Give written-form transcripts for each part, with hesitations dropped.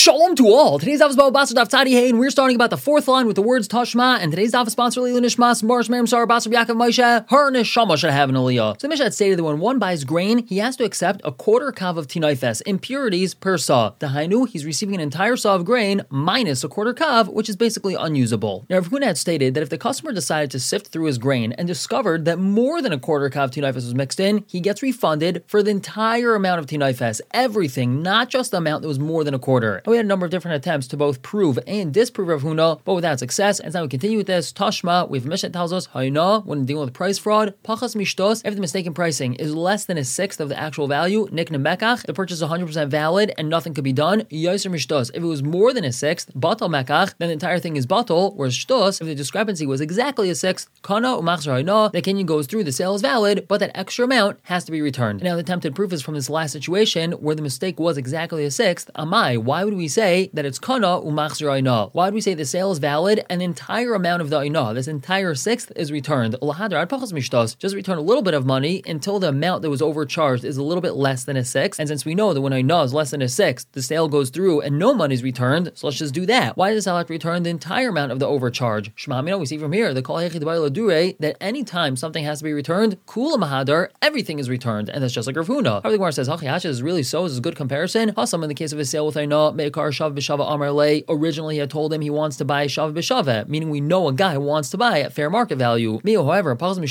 Shalom to all. Today's daf is about Basar Daf Tzadi Hey, and we're starting about the fourth line with the words Tashma. And today's daf is sponsored Leilu Nishmas Marsh Miriam Sarah Basar Yaakov Moshe. Her neshama should have an aliyah. So the Mishnah had stated that when one buys grain, he has to accept a quarter kav of tinaifes, impurities per saw. The Hainu, he's receiving an entire saw of grain minus a quarter kav, which is basically unusable. Now, Rav Huna had stated that if the customer decided to sift through his grain and discovered that more than a quarter kav tinaifes was mixed in, he gets refunded for the entire amount of tinaifes, everything, not just the amount that was more than a quarter. And we had a number of different attempts to both prove and disprove Rav Huna, but without success. And now we continue with this. Tashma, we have a Mishnah that tells us, Hayna, when dealing with price fraud, Pachas Mishtos, if the mistaken pricing is less than a sixth of the actual value, Nikna Mekach, the purchase is 100% valid and nothing could be done. Yoser Mishtos, if it was more than a sixth, Batal Mekach, then the entire thing is Batal, whereas Shtos, if the discrepancy was exactly a sixth, Kana Umachzar Hayna, the Kenyan goes through, the sale is valid, but that extra amount has to be returned. And now the attempted proof is from this last situation where the mistake was exactly a sixth. Amai, why would we say that it's kana umachzir aina? Why would we say the sale is valid and the entire amount of the aina, this entire sixth, is returned? Just return a little bit of money until the amount that was overcharged is a little bit less than a sixth. And since we know that when aina is less than a sixth, the sale goes through and no money is returned, so let's just do that. Why does the seller have to return the entire amount of the overcharge? We see from here that any time something has to be returned, kula mahadar, everything is returned, and that's just like Rav Huna. However, the Gemara says, "Hachi is really so." This is a good comparison. Hasam in the case of a sale with aina, meikar shav b'shava amar lei. Originally, he had told him he wants to buy shav b'shava, meaning we know a guy wants to buy at fair market value. However, according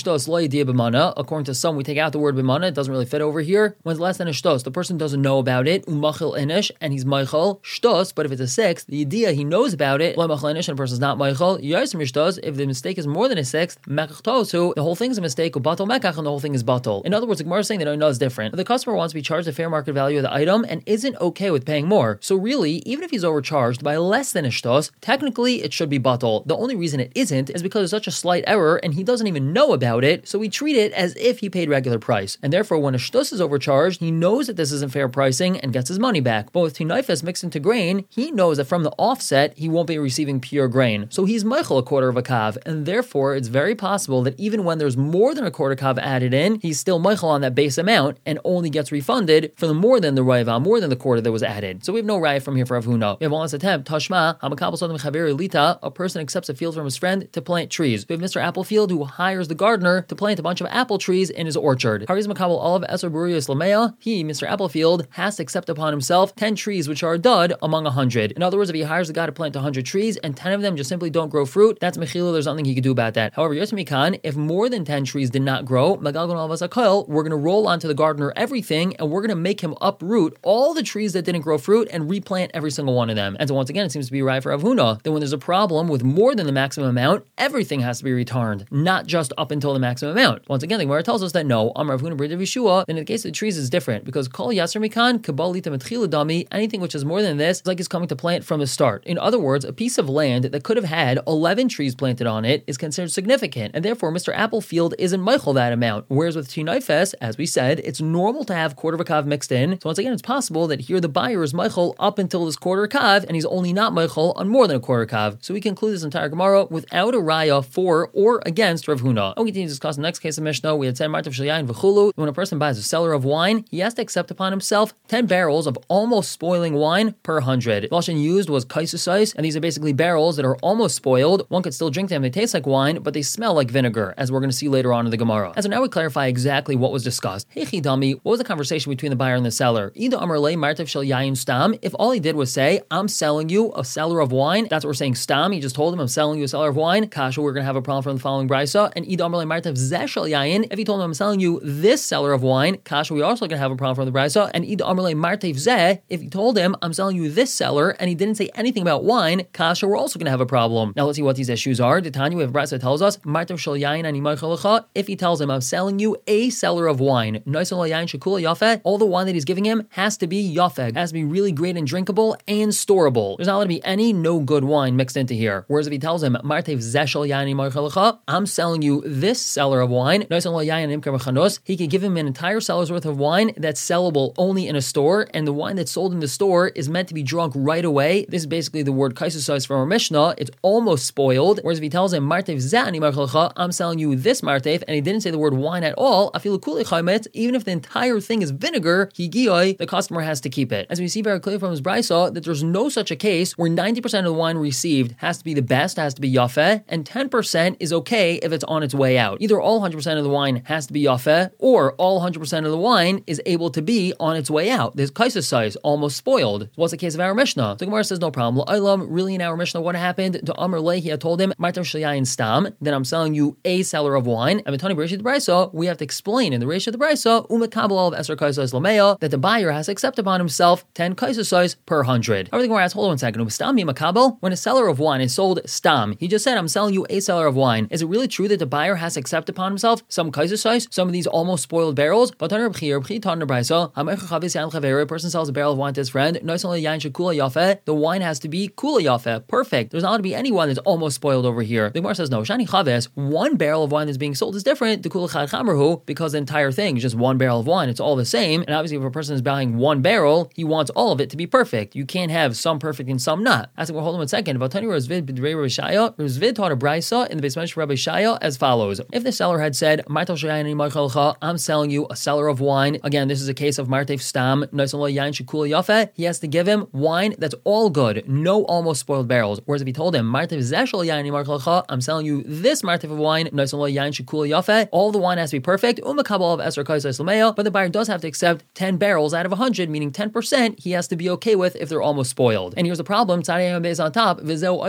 to some, we take out the word b'mana. It doesn't really fit over here. When it's less than a shtos, the person doesn't know about it. Umachil inish, and he's meichel shtos. But if it's a sixth, the idea he knows about it. And the person's not meichel. If the mistake is more than a sixth, the whole thing's a mistake. Batal mekach, and the whole thing is batal. In other words, the Gemara is saying that I know is different. The customer wants to be charged the fair market value of the item and isn't okay with paying more. So really, even if he's overcharged by less than a shtos, technically it should be batal. The only reason it isn't is because it's such a slight error and he doesn't even know about it, so we treat it as if he paid regular price. And therefore, when a shtos is overcharged, he knows that this isn't fair pricing and gets his money back. But with tinaifes mixed into grain, he knows that from the offset, he won't be receiving pure grain. So he's meichel a quarter of a kav, and therefore it's very possible that even when there's more than a quarter kav added in, he's still meichel on that base amount and only gets refunded for the more than the raiva, more than the quarter that was added. So we have no raya from here for Rav Huna. We have one last attempt. Tashma, a person accepts a field from his friend to plant trees. We have Mr. Applefield who hires the gardener to plant a bunch of apple trees in his orchard. He, Mr. Applefield, has to accept upon himself 10 trees which are a dud among 100. In other words, if he hires a guy to plant 100 trees and 10 of them just simply don't grow fruit, that's mechila, there's nothing he can do about that. However, if more than 10 trees did not grow, we're going to roll onto the gardener everything and we're going to make him uproot all the trees that didn't grow fruit and replant every single one of them. And so once again, it seems to be right for Rav Huna that when there's a problem with more than the maximum amount, everything has to be returned, not just up until the maximum amount. Once again, the Gemara tells us that no, Rav Huna b'Rav Yeshua, then in the case of the trees is different because kol yaser mikan kabalita metchila dami, anything which is more than this is like it's coming to plant from the start. In other words, a piece of land that could have had 11 trees planted on it is considered significant, and therefore Mr. Applefield isn't meichel that amount. Whereas with tinaifes, as we said, it's normal to have quarter of a kav mixed in. So once again, it's possible that here the buyer is meichel up until this quarter kav, and he's only not meichel on more than a quarter kav. So we conclude this entire Gemara without a raya for or against Rav Huna. And we continue to discuss the next case of Mishnah. We had said Martav Shel Yayin v'chulu. When a person buys a cellar of wine, he has to accept upon himself 10 barrels of almost spoiling wine per 100. The lashon used was kaisasais, and these are basically barrels that are almost spoiled. One could still drink them; they taste like wine, but they smell like vinegar, as we're going to see later on in the Gemara. And so now we clarify exactly what was discussed. Hey Chidami, what was the conversation between the buyer and the seller? Ida Amar Le Martav Shel Yayin Stam. If all he did was say, "I'm selling you a cellar of wine," that's what we're saying. Stam. He just told him, "I'm selling you a cellar of wine." Kasha, we're going to have a problem from the following brisa. And Ida Amar Le Martav Zeh Shel Yayin. If he told him, "I'm selling you this cellar of wine," Kasha, we're also going to have a problem from the brisa. And Ida Amar Le Martav Zeh. If he told him, "I'm selling you this cellar," and he didn't say anything about wine, Kasha, we're also going to have a problem. Now let's see what these issues are. The Tanya, we have brisa that tells us, "Martav Shel Yayin ani meichel lecha." If he tells him, "I'm selling you a cellar of wine," all the wine that he's giving him has to be yafeg, has to be really great and drinkable and storable. There's not going to be any no good wine mixed into here. Whereas if he tells him, "Martev zeshel yani marchalecha," I'm selling you this cellar of wine, he could give him an entire cellar's worth of wine that's sellable only in a store, and the wine that's sold in the store is meant to be drunk right away. This is basically the word kaisusais from our Mishnah. It's almost spoiled. Whereas if he tells him, "Martev zani marchalecha," I'm selling you this martev, and he didn't say the word wine at all, even if the entire thing is vinegar, the customer has to keep it. As we see very clearly from his bride, brisa that there's no such a case where 90% of the wine received has to be the best, has to be yafeh, and 10% is okay if it's on its way out. Either all 100% of the wine has to be yafeh, or all 100% of the wine is able to be on its way out. This kaisa size almost spoiled. What's the case of our Mishnah? The Gemara says no problem. La'olam, really in our Mishnah, what happened? To Amr Leh, he had told him, Martav Shayayin Stam, then I'm selling you a seller of wine. And Matani Bereshit Brisa, we have to explain in the Reish of the Brisa, Umekabel of Esser Kaisa Lameya, that the buyer has to accept upon himself 10 kaisa size per 100. Everything we're asked, hold on 1 second. Stam Makabel, when a seller of wine is sold Stam, he just said, I'm selling you a seller of wine. Is it really true that the buyer has to accept upon himself some kaisa size, some of these almost spoiled barrels? But a person sells a barrel of wine to his friend, the wine has to be kula yafeh, perfect. There's not going to be any wine that's almost spoiled over here. The Gemara says no. Shani chaves, one barrel of wine that's being sold is different to kula chad chamerhu, because the entire thing is just one barrel of wine. It's all the same. And obviously, if a person is buying one barrel, he wants all of it to be perfect. You can't have some perfect and some not. I said, well, hold on 1 second. Razvid taught a brisa in the basement of Rabbi Shaya as follows. If the seller had said, I'm selling you a seller of wine. Again, this is a case of Martev Stam. He has to give him wine that's all good, no almost spoiled barrels. Whereas if he told him, I'm selling you this Martev of wine, all the wine has to be perfect, but the buyer does have to accept 10 barrels out of 100, meaning 10% he has to be okay with if they're almost spoiled. And here's the problem, is on top. This is the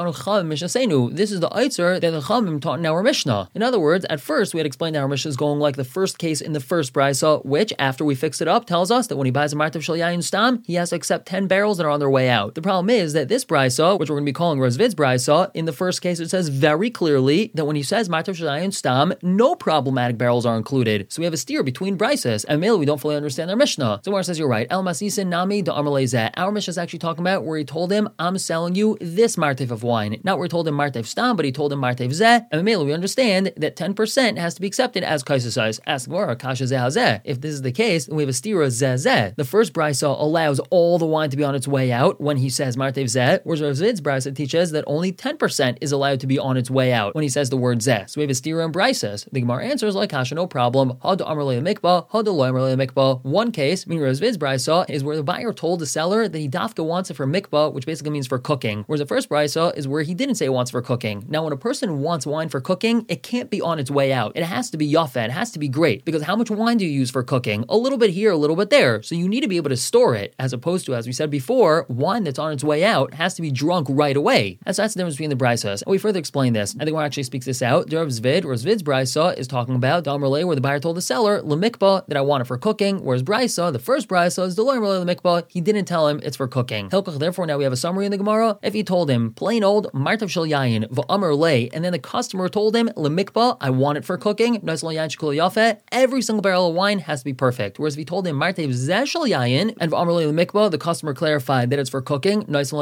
Eitzer that the Chamim taught in our Mishnah. In other words, at first we had explained our Mishnah is going like the first case in the first brisa, which, after we fixed it up, tells us that when he buys a Martav Shel Yayin Stam, he has to accept 10 barrels that are on their way out. The problem is that this brisa, which we're going to be calling Razvid's brisa, in the first case it says very clearly that when he says Martav Shel Yayin Stam, no problematic barrels are included. So we have a steer between brises, and mainly we don't fully understand our Mishnah. So Gemara says you're right. El Masisin Nami da Amar Lezeh. Our Mishnah is actually talking about where he told him, I'm selling you this Martav of wine. Not where he told him Martav Stam, but he told him Martav Zeh. And mainly we understand that 10% has to be accepted as kaisa size. Ask Gemara, Kasha Zeh Hazeh. If this is the case, then we have a stira Zeh Zeh. The first brisa allows all the wine to be on its way out when he says Martav Zeh, whereas Rav Zvid's brisa teaches that only 10% is allowed to be on its way out when he says the word Zeh. So we have a stira and brises. The Gemara answers like Kasha, no problem. Had Amar Le Mikba, had Lo Amar Le Mikba. One case, meaning Rav Zvid's brisa, is where the buyer told the seller that he dafka wants it for mikba, which basically means for cooking. Whereas the first brisa is where he didn't say he wants for cooking. Now, when a person wants wine for cooking, it can't be on its way out. It has to be yafeh. It has to be great. Because how much wine do you use for cooking? A little bit here, a little bit there. So you need to be able to store it, as opposed to, as we said before, wine that's on its way out has to be drunk right away. That's the difference between the brisas. And we further explain this. I think one actually speaks this out. Rav Zvid's brisa is talking about Damar Le, where the buyer told the seller, Lemikba, that I want it for cooking. Whereas brisa, the first brisa, is the Lo Amar Le Lemikba. He didn't tell him it's for cooking. Therefore, now we have a summary in the Gemara. If he told him plain old Martav Shel Yayin v'Amar Le, and then the customer told him Lemikba, I want it for cooking, every single barrel of wine has to be perfect. Whereas if he told him Martav Zeh Shel Yayin and v'Amar Le Lemikba, the customer clarified that it's for cooking,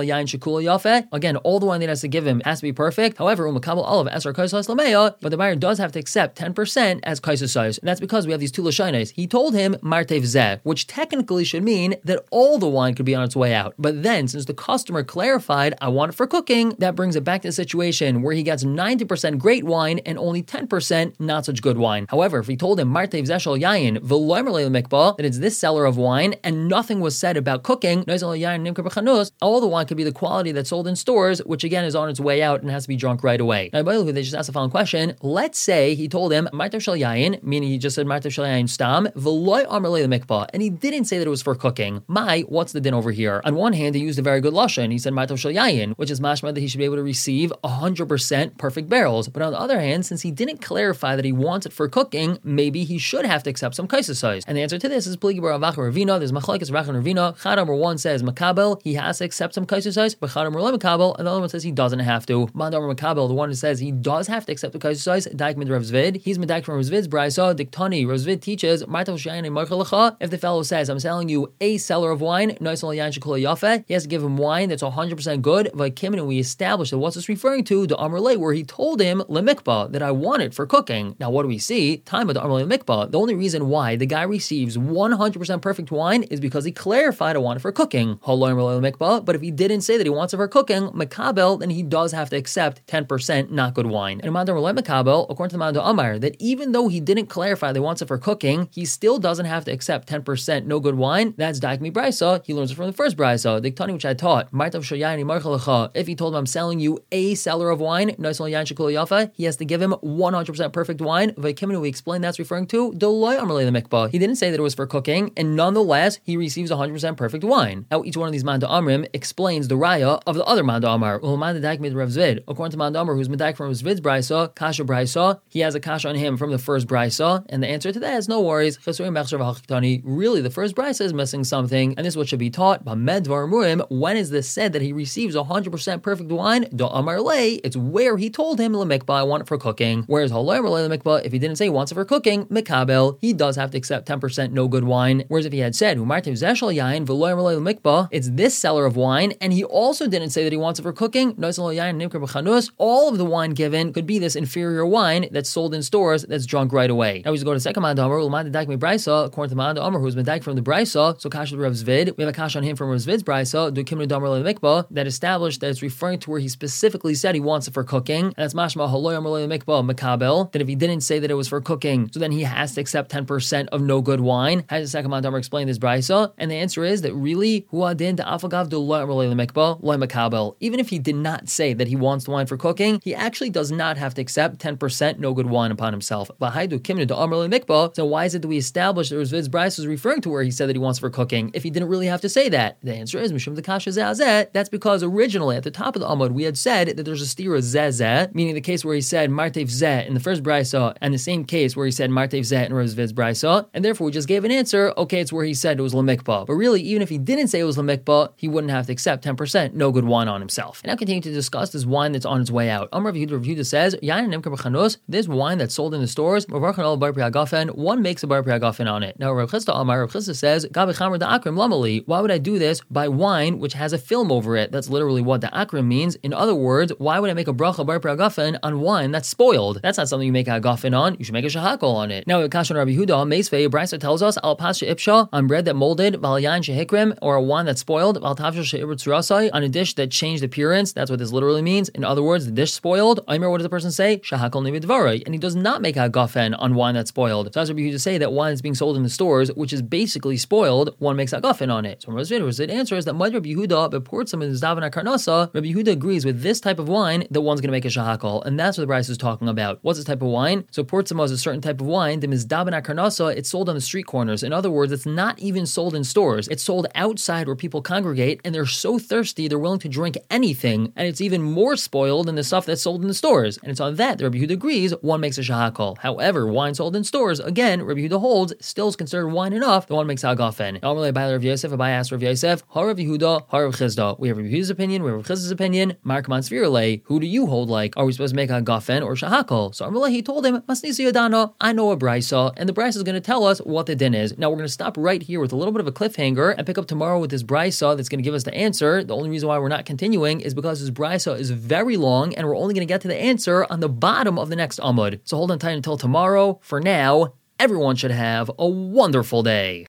again, all the wine that has to give him has to be perfect. However, but the buyer does have to accept 10% as kaisa size. And that's because we have these two lashonos. He told him Martav Zeh, which technically should mean that all the wine could be on its way out. But then, since the customer clarified, I want it for cooking, that brings it back to the situation where he gets 90% great wine and only 10% not such good wine. However, if he told him Martav Zeh Shel Yayin v'Lo Amar Le Mikba, that it's this seller of wine and nothing was said about cooking, all the wine could be the quality that's sold in stores, which again is on its way out and has to be drunk right away. Now, they just asked the following question. Let's say he told him Martav Shel Yayin, meaning he just said Martav Shel Yayin Stam, v'Lo Amar Le Mikba, and he didn't say that it was for cooking. What's the din over here? On one hand, he used a very good lashon. He said Martav Shel Yayin, which is mashma that he should be able to receive 100% perfect barrels. But on the other hand, since he didn't clarify that he wants it for cooking, maybe he should have to accept some kaisa size. And the answer to this is Pligi Bar Avach Ravina. There's machlekes Rach and Ravina. Chad number 1 says Makabel, he has to accept some kaisa size, but Chad number 11 Makabel, and the other one says he doesn't have to. Mandar Makabel, the one who says he does have to accept the kaisa size, Daik Mid Rav Zvid. He's Medaik from Rav Zvid's brisa. Diktani, Rav Zvid teaches Martav Shel Yayin Marchalacha. If the fellow says, I'm selling you a seller of wine, he has to give him wine that's 100% good. And we established that what's this referring to? The Amar Le, where he told him Lemikba, that I want it for cooking. Now, what do we see? Time of the Amar Le Lemikba. The only reason why the guy receives 100% perfect wine is because he clarified I want it for cooking. But if he didn't say that he wants it for cooking, Makabel, then he does have to accept 10% not good wine. And Mandar Makabel, according to the Manda Amar, that even though he didn't clarify that he wants it for cooking, he still doesn't have to accept 10% no good wine. That's Daik Mi Brisa. He learns it from from the first brisa, the Tani which I taught, if he told him I'm selling you a seller of wine, he has to give him 100% perfect wine. We explained that's referring to he didn't say that it was for cooking, and nonetheless, he receives 100% perfect wine. Now, each one of these Manda Amrim explains the raya of the other Manda Amar. According to Manda Amar, who's Medaik from Zvid's brisa, Kasha brisa, he has a kasha on him from the first brisa, and the answer to that is no worries. Really, the first brisa is missing something, and this is what should be taught. When is this said that he receives 100% perfect wine? It's where he told him, I want it for cooking. Whereas if he didn't say he wants it for cooking, Mikabel, he does have to accept 10% no good wine. Whereas if he had said, it's this seller of wine, and he also didn't say that he wants it for cooking, all of the wine given could be this inferior wine that's sold in stores that's drunk right away. Now we just go to second Manda Amar, according to Manda Amar, who's been dike from the brisa, so Kasha Rav Zvid, we have a kasha on him from Rav Zvid's brisa, that established that it's referring to where he specifically said he wants it for cooking, and that's mashma Makabel, that if he didn't say that it was for cooking, so then he has to accept 10% of no good wine. How does the second Manda Amar explain this brisa? And the answer is that really, even if he did not say that he wants the wine for cooking, he actually does not have to accept 10% no good wine upon himself. So why is it that we established that Zvid's brisa is referring to where he said that he wants it for cooking if he didn't really have to say that? The answer is Mishum Dekasha Zazet. That's because originally at the top of the Amud we had said that there's a stira Zezet, meaning the case where he said Martev Zet in the first brisa, and the same case where he said Martev Zet in Rav Zvid's brisa, and therefore we just gave an answer. Okay, it's where he said it was Lamikba, but really, even if he didn't say it was Lamikba, he wouldn't have to accept 10% no good wine on himself. And now continue to discuss this wine that's on its way out. Rav Yehuda says this wine that's sold in the stores, one makes a bar priagafen on it. Now Rav Chisda says, why would I do this by wine which has a film over it? That's literally what the akrim means. In other words, why would I make a bracha bar priagafen on wine that's spoiled? That's not something you make a agafen on. You should make a shahakol on it. Now, Kashan Rabbi Yehuda, Meisvei, Brisa tells us, al pas she'ipsha, on bread that molded, val yain shehikrim, or a wine that's spoiled, val tavshel she'ibur tzurasai, on a dish that changed appearance. That's what this literally means. In other words, the dish spoiled. Aimer, what does the person say? Shahakol nibidvarai, and he does not make a agafen on wine that's spoiled. So as Rabbi Yehuda say that wine is being sold in the stores, which is basically spoiled, one makes a agafen on it. So Rabbi Yehuda's answer is that Rabbi Yehuda reports him in his Davana Karnasa. Rabbi Yehuda agrees with this type of wine that one's going to make a shahakol, and that's what the Brisa is talking about. What's this type of wine? So Portsamo is a certain type of wine. The Mizdabana Karnasa, it's sold on the street corners. In other words, it's not even sold in stores. It's sold outside where people congregate, and they're so thirsty they're willing to drink anything, and it's even more spoiled than the stuff that's sold in the stores. And it's on that Rabbi Yehuda agrees one makes a shahakol. However, wine sold in stores, again, Rabbi Yehuda holds, still is considered wine enough that one makes agafen. Normally, by Rav Yosef, Abai asked Rav Yosef, Harav Yehuda, Harav Chisda. We have Rav Yehuda's opinion, we have Rav Chisda's opinion. Mark Mansvirale, who do you hold like? Are we supposed to make a agafen or shahakol? So Amalei, he told him, Masnisi Yadana, I know a brisa, and the brisa is going to tell us what the din is. Now we're going to stop right here with a little bit of a cliffhanger and pick up tomorrow with this brisa that's going to give us the answer. The only reason why we're not continuing is because this brisa is very long, and we're only going to get to the answer on the bottom of the next amud. So hold on tight until tomorrow. For now, everyone should have a wonderful day.